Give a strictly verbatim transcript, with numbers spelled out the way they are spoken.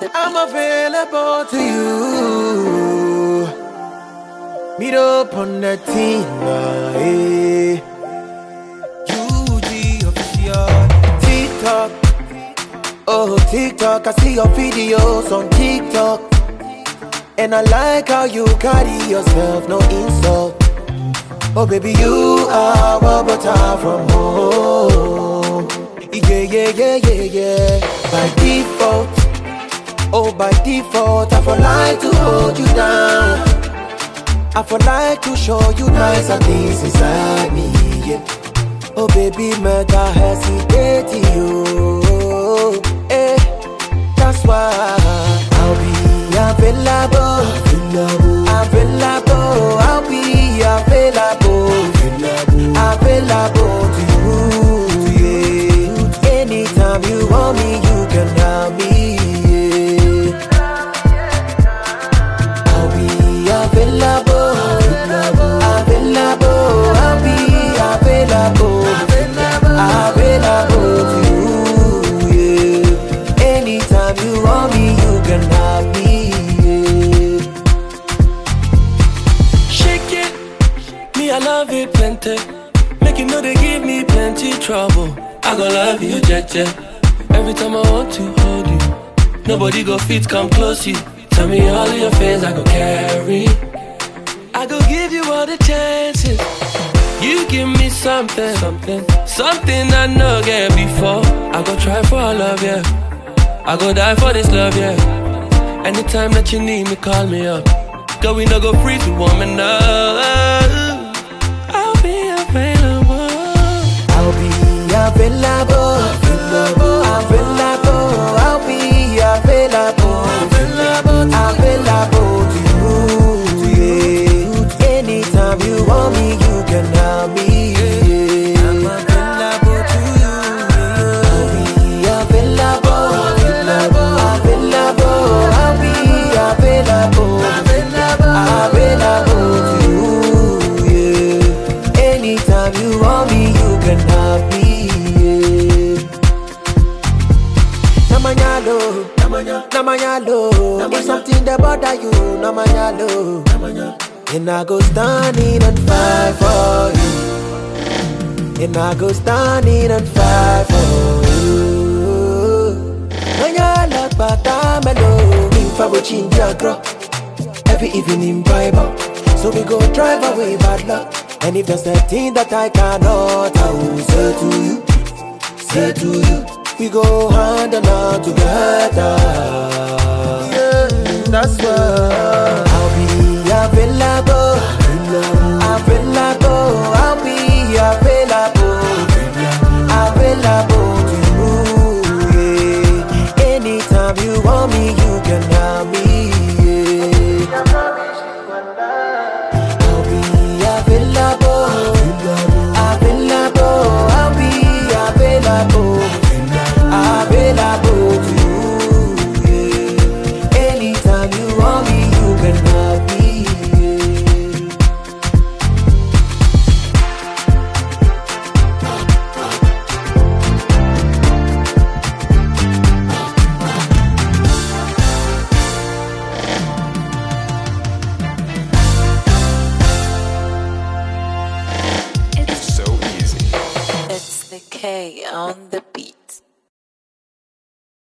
I'm available to you. Meet up on the team, eh? U G official. TikTok, oh TikTok, I see your videos on TikTok, and I like how you carry yourself, no insult. Oh baby, you are a butter from home. Yeah, yeah, yeah, yeah, yeah. By default, oh by default, I for like to hold you down. I for like to show you nicer things inside me, yeah. Oh baby, mega hesitate you, eh. That's why I'll be available, available, available. I'll be available, available, available to you, yeah. Anytime you want me, you can have me, yeah. I'll be available, available, available. I'll be available, available, available to you, yeah. Anytime you want me, you can have me. I love it plenty. Make you know they give me plenty trouble. I gon' love you, Jeje. Every time I want to hold you, nobody go fit come close you. Tell me all of your fears I go carry. I go give you all the chances. You give me something, something, something I know get before. I go try for all love, yeah. I go die for this love, yeah. Anytime that you need me, call me up. Girl, we no go free to woman up. I'll be available, available, available. I'll be available, available, available to you, yeah. Anytime you want me, you can have me, yeah. I'm available to you, yeah. I'll be available, available, available. I'll be available, available, available to you, yeah. Anytime you want me, you can have me, yeah. Namanyalo, namanya, namanyalo. If something that bother you, namanyalo, namanya. And I go standing and fight for you. And I go standing and fight for you. Namanyala, batamelo. Infabo chindiagro. Every evening Bible. So we go drive away bad luck. And if there's a thing that I cannot, I will say to you, say to you, we go hand in hand together. Yeah, that's why I'll be available, available, I'll be available, available to you, yeah. Anytime you want me, you can have me, yeah. Available, available, I'll be available, available to you, yeah. Anytime you want me, you can have me, K on the beat.